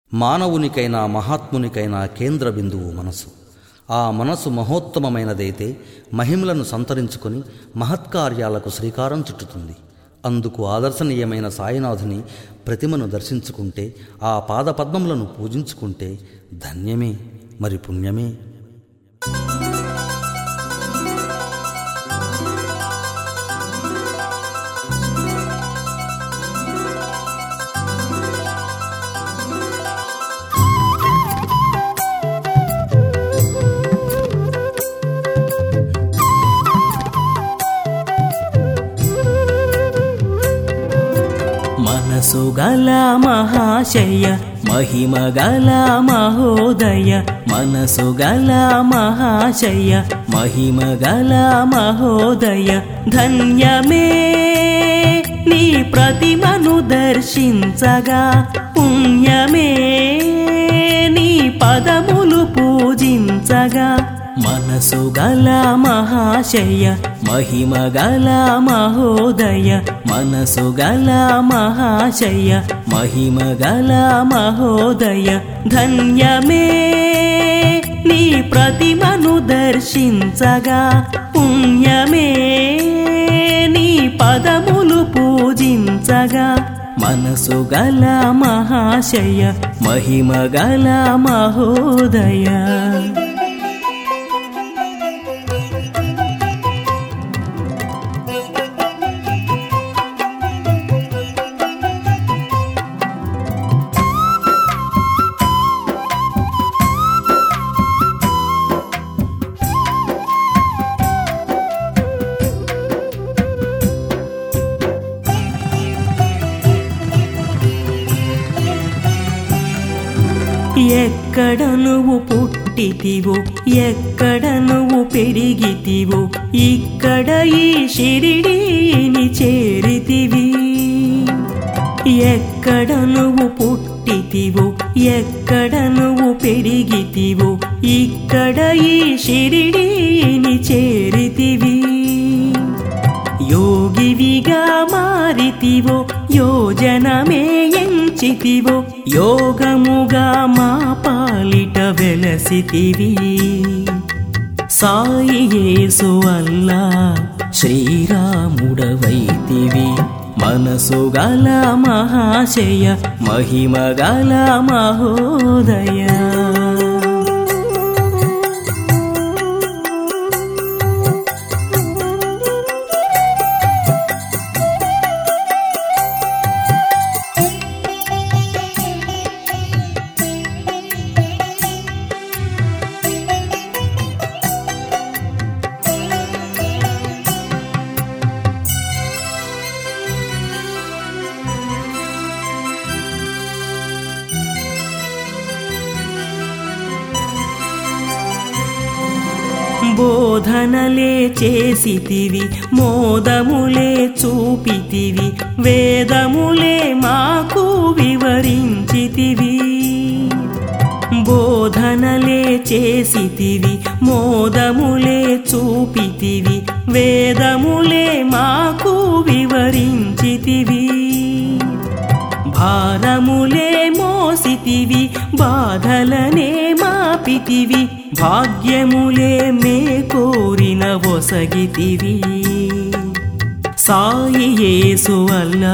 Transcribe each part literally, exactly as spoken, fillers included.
మానవునికైనా మహాత్మునికైనా కేంద్ర బిందువు మనసు. ఆ మనసు మహోత్తమమైనదైతే మహిమలను సంతరించుకొని మహత్కార్యాలకు శ్రీకారం చుట్టుతుంది. అందుకు ఆదర్శనీయమైన సాయినాథుని ప్రతిమను దర్శించుకుంటే, ఆ పాదపద్మములను పూజించుకుంటే ధన్యమే, మరి పుణ్యమే. మనసు గల మహాశయ మహిమ గల మహోదయ, మనసు గల మహాశయ మహిమ గల మహోదయ, ధన్యమే నీ ప్రతిమను దర్శించగా, పుణ్యమే నీ పదములు పూజించగా. మనసు గల మహాశయ మహిమ గల మహోదయ, మనసు గల మహాశయ మహిమ గల మహోదయ, ధన్యమే నీ ప్రతిమను దర్శించగా, పుణ్యమే నీ పదములు పూజించగా. మనసు గల మహాశయ మహిమ గల మహోదయ. ఎక్కడ నువ్వు పుట్టితివో, ఎక్కడ నువ్వు పెరిగితివో, ఇక్కడ ఈ షిరిడీని చేరితివి. ఎక్కడ నువ్వు పుట్టితివో, ఎక్కడ నువ్వు పెరిగితివో, ఇక్కడ ఈ షిరిడీని చేరితివి. యోగివిగా మారితివో, యోజనమే ఎంచితివో, యోగముగా మా పాలిట వెలసితివి. సాయి యేసు అల్లా శ్రీరాముడవైతివి. మనసు గల మహాశయ మహిమ గల మహోదయ. బోధనలే చేసితివి, మోదములే చూపితివి, వేదములే మాకు వివరించితివి. బోధనలే చేసితివి, మోదములే చూపితివి, వేదములే మాకు వివరించితివి. భారములే మోసితివి, బాధలనే మాపితివి, భాగ్యములే మే కోరిన వొసగితివి. సాయి యేసు అల్లా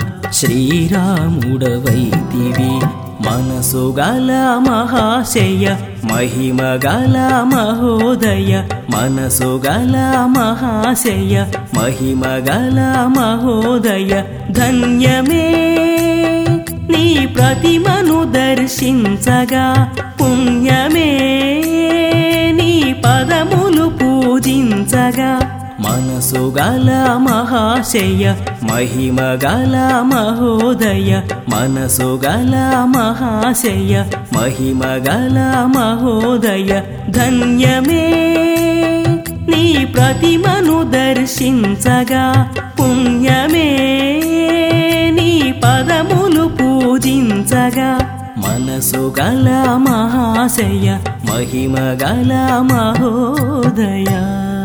శ్రీరాముడవైతివి. మనసు గల మహాశయ మహిమ గల మహోదయ, మనసు గల మహాశయ మహిమ గల మహోదయ, ధన్యమే నీ ప్రతిమను దర్శించగా, పుణ్యమే నీ పదములు పూజించగా. మనసు గల మహాశయ మహిమ గల మహోదయ, మనసు గల మహాశయ మహిమ గల మహోదయ, ధన్యమే నీ ప్రతిమను దర్శించగా, పుణ్యమే నీ పదములు పూజించగా. మనసు గల మహాశయ మహిమ గల మహోదయ.